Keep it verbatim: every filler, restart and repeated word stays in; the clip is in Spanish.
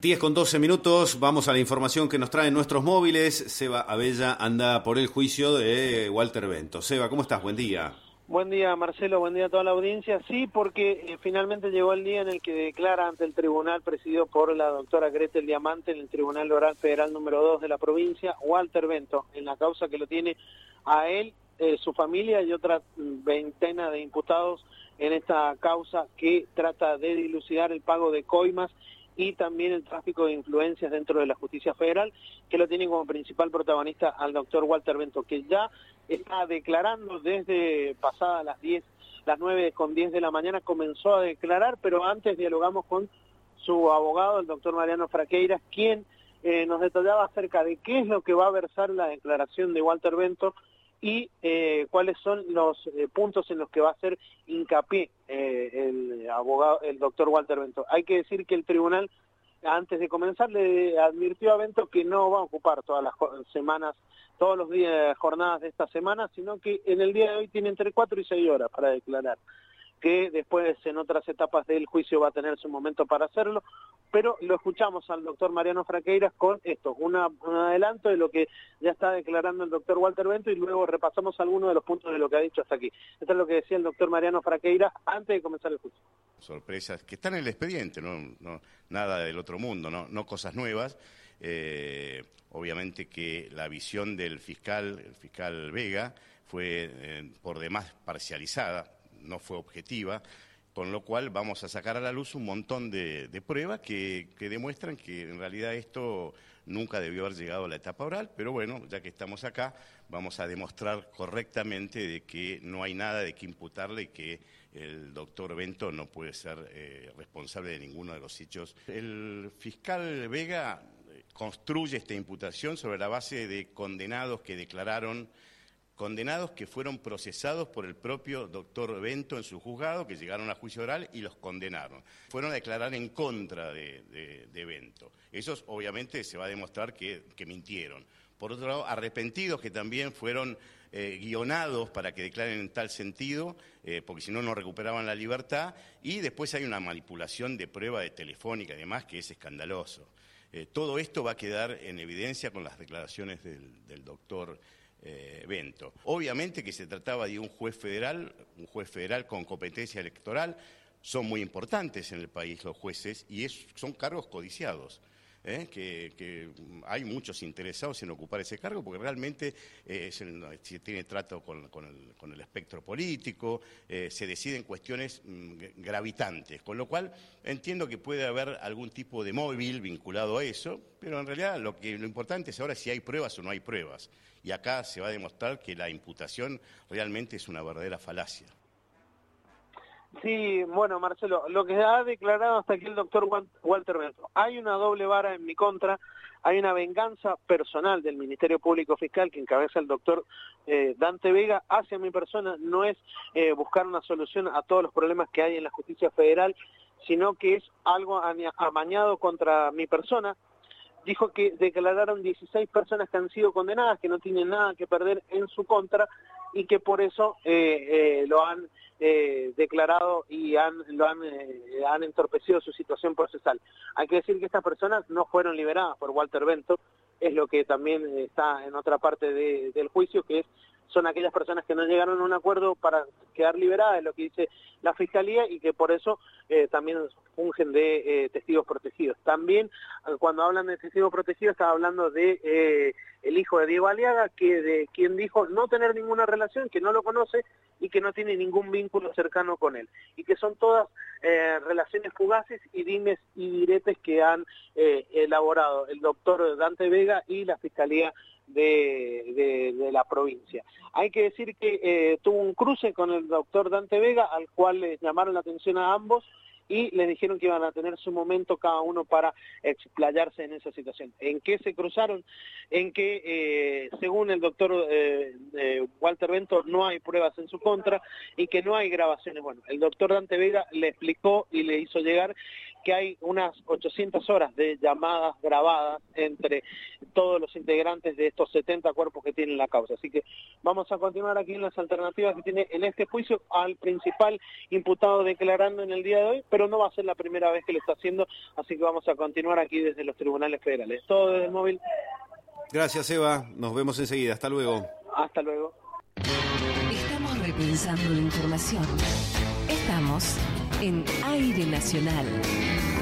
diez con doce minutos, vamos a la información que nos traen nuestros móviles. Seba Abella anda por el juicio de Walter Bento. Seba, ¿cómo estás? Buen día. Buen día, Marcelo, buen día a toda la audiencia. Sí, porque eh, finalmente llegó el día en el que declara ante el tribunal presidido por la doctora Gretel Diamante en el Tribunal Oral Federal número dos de la provincia, Walter Bento, en la causa que lo tiene a él, eh, su familia y otra veintena de imputados en esta causa que trata de dilucidar el pago de coimas y también el tráfico de influencias dentro de la justicia federal, que lo tiene como principal protagonista al doctor Walter Bento, que ya está declarando desde pasadas las diez, las nueve con diez de la mañana, comenzó a declarar, pero antes dialogamos con su abogado, el doctor Mariano Fraqueiras, quien eh, nos detallaba acerca de qué es lo que va a versar la declaración de Walter Bento y eh, cuáles son los eh, puntos en los que va a hacer hincapié eh, el abogado, el doctor Walter Bento. Hay que decir que el tribunal, antes de comenzar, le advirtió a Bento que no va a ocupar todas las semanas, todos los días, jornadas de esta semana, sino que en el día de hoy tiene entre cuatro y seis horas para declarar, que después en otras etapas del juicio va a tener su momento para hacerlo, pero lo escuchamos al doctor Mariano Fraqueiras con esto, una, un adelanto de lo que ya está declarando el doctor Walter Bento y luego repasamos algunos de los puntos de lo que ha dicho hasta aquí. Esto es lo que decía el doctor Mariano Fraqueiras antes de comenzar el juicio. Sorpresas que están en el expediente, no, no nada del otro mundo, no, no cosas nuevas. Eh, obviamente que la visión del fiscal, el fiscal Vega, fue eh, por demás parcializada, no fue objetiva, con lo cual vamos a sacar a la luz un montón de, de pruebas que, que demuestran que en realidad esto nunca debió haber llegado a la etapa oral, pero bueno, ya que estamos acá, vamos a demostrar correctamente de que no hay nada de qué imputarle y que el doctor Bento no puede ser eh, responsable de ninguno de los hechos. El fiscal Vega construye esta imputación sobre la base de condenados que declararon condenados que fueron procesados por el propio doctor Bento en su juzgado, que llegaron a juicio oral y los condenaron. Fueron a declarar en contra de, de, de Bento. Esos obviamente se va a demostrar que, que mintieron. Por otro lado, arrepentidos que también fueron eh, guionados para que declaren en tal sentido, eh, porque si no, no recuperaban la libertad. Y después hay una manipulación de prueba de telefónica y demás que es escandaloso. Eh, todo esto va a quedar en evidencia con las declaraciones del, del doctor Eh, Bento. Obviamente que se trataba de un juez federal, un juez federal con competencia electoral, son muy importantes en el país los jueces y es, son cargos codiciados, ¿eh? que, que hay muchos interesados en ocupar ese cargo porque realmente eh, es el, tiene trato con, con, el, con el espectro político, eh, se deciden cuestiones mm, gravitantes, con lo cual entiendo que puede haber algún tipo de móvil vinculado a eso, pero en realidad lo, que, lo importante es ahora si hay pruebas o no hay pruebas. Y acá se va a demostrar que la imputación realmente es una verdadera falacia. Sí, bueno, Marcelo, lo que ha declarado hasta aquí el doctor Walter Bento, hay una doble vara en mi contra, hay una venganza personal del Ministerio Público Fiscal que encabeza el doctor eh, Dante Vega hacia mi persona, no es eh, buscar una solución a todos los problemas que hay en la justicia federal, sino que es algo amañado contra mi persona. Dijo que declararon dieciséis personas que han sido condenadas, que no tienen nada que perder en su contra y que por eso eh, eh, lo han eh, declarado y han, lo han, eh, han entorpecido su situación procesal. Hay que decir que estas personas no fueron liberadas por Walter Bento, es lo que también está en otra parte de, del juicio, que es son aquellas personas que no llegaron a un acuerdo para quedar liberadas, es lo que dice la Fiscalía, y que por eso eh, también fungen de eh, testigos protegidos. También, cuando hablan de testigos protegidos, está hablando de eh, el hijo de Diego Aliaga, que de quien dijo no tener ninguna relación, que no lo conoce y que no tiene ningún vínculo cercano con él. Y que son todas eh, relaciones fugaces y dimes y diretes que han eh, elaborado el doctor Dante Vega y la Fiscalía De, de, de la provincia. Hay que decir que eh, tuvo un cruce con el doctor Dante Vega, al cual les llamaron la atención a ambos y les dijeron que iban a tener su momento cada uno para explayarse en esa situación. ¿En qué se cruzaron? En que, eh, según el doctor eh, eh, Walter Bento, no hay pruebas en su contra y que no hay grabaciones. Bueno, el doctor Dante Vega le explicó y le hizo llegar que hay unas ochocientas horas de llamadas grabadas entre todos los integrantes de estos setenta cuerpos que tienen la causa. Así que vamos a continuar aquí en las alternativas que tiene en este juicio al principal imputado declarando en el día de hoy, pero no va a ser la primera vez que lo está haciendo, así que vamos a continuar aquí desde los tribunales federales. Todo desde el móvil. Gracias, Eva. Nos vemos enseguida. Hasta luego. Hasta luego. Estamos repensando la información. Estamos en Aire Nacional.